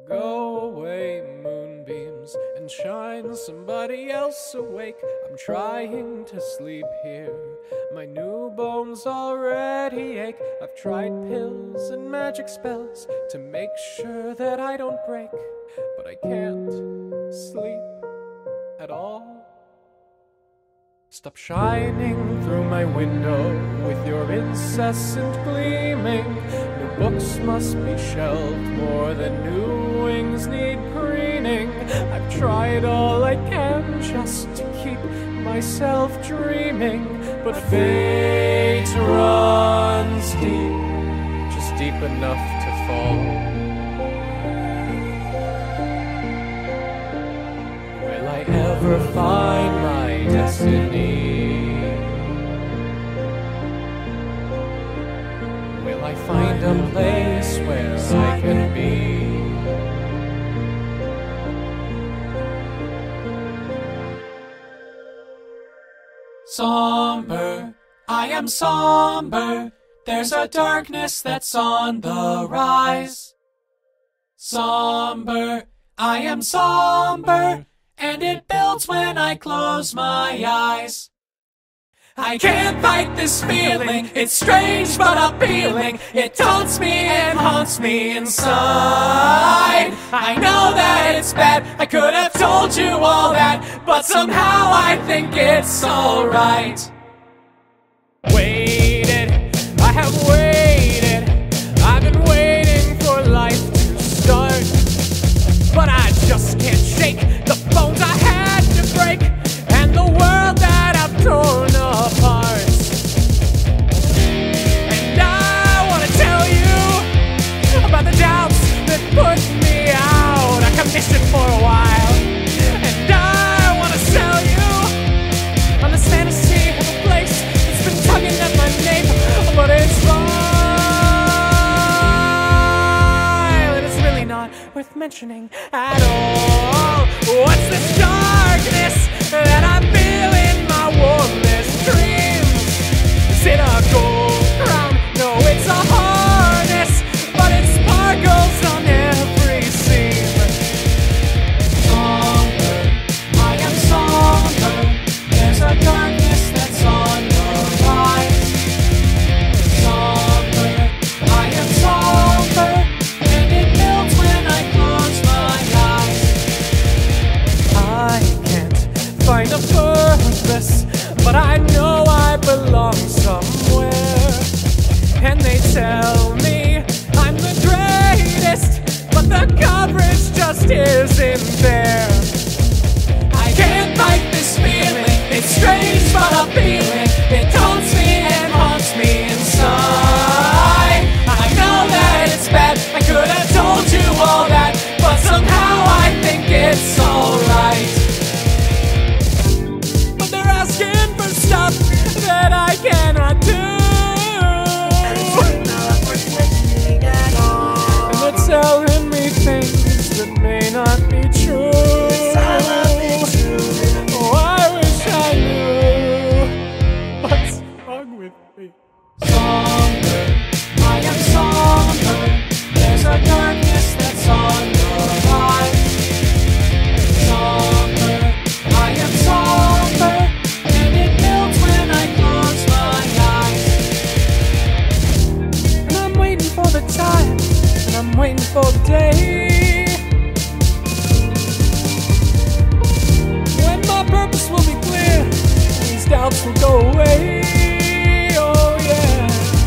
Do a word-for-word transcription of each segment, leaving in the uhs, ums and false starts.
Go away, moonbeams, and shine somebody else awake. I'm trying to sleep here. My new bones already ache. I've tried pills and magic spells to make sure that I don't break, but I can't sleep at all. Stop shining through my window with your incessant gleaming. New books must be shelved more than new wings need preening. I've tried all I can just to keep myself dreaming, but fate runs deep, just deep enough to fall. Will I ever find my destiny? Will I find a place where I can be? Somber, I am somber. There's a darkness that's on the rise. Somber, I am somber, and it builds when I close my eyes. I can't fight this feeling, it's strange but appealing. It taunts me and haunts me inside. I know that it's bad, I could have told you all that, but somehow I think it's alright. Waited, I have waited, I've been waiting for life to start, but I just can't shake the bones I had to break and the world that I've torn apart. And I want to tell you about the doubts that put me out of commission for a while. And I want to sell you on this fantasy of a place that's been tugging at my nape, but it's vile and it's really not worth mentioning at all. What's this darkness that I feel in my warmest dreams? Is it a gold crown? No, it's a harness, but it sparkles on every seam. Somber, I am somber. There's a darkness that's on the rise. Somber, I am somber, and it builds when I close my eyes. I can't find a purpose, but I know I belong somewhere. And they tell me I'm the greatest, but the coverage just isn't there. I can't fight this feeling, it's strange but appealing. It taunts me and haunts me inside. I know that it's bad, I could have told you all that, but somehow I think it's alright. But they're asking for stuff that I cannot do, and they're telling me things that may not be true. Oh, I wish I knew what's wrong with me. Somber, I am somber. There's a darkness that's on the rise. Somber, I am somber, and it builds when I close my eyes. And I'm waiting for the time, and I'm waiting for the day when my purpose will be clear, and these doubts will go away. Oh yeah.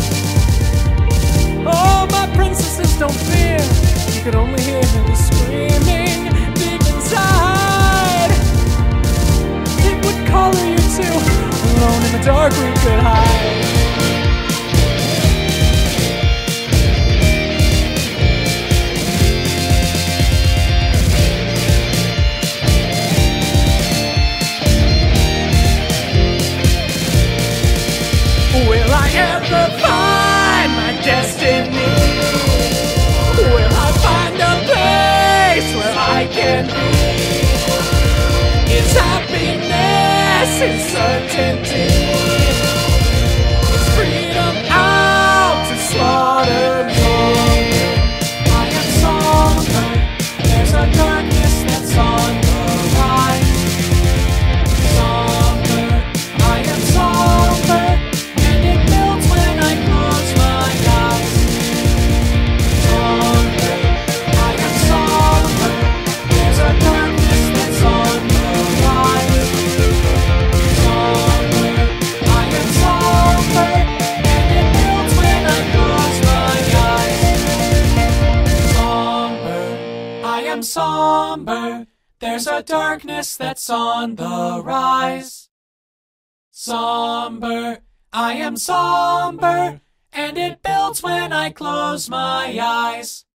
Oh, my princesses, don't fear. You could only hear the screaming deep inside. It would color you too. Alone in the dark we could hide. Will I ever find my destiny? Will I find a place where I can be? Is happiness in certainty? Is freedom out to slaughter me? I am somber, somber. There's a darkness that's on the rise. Somber, I am somber, and it builds when I close my eyes.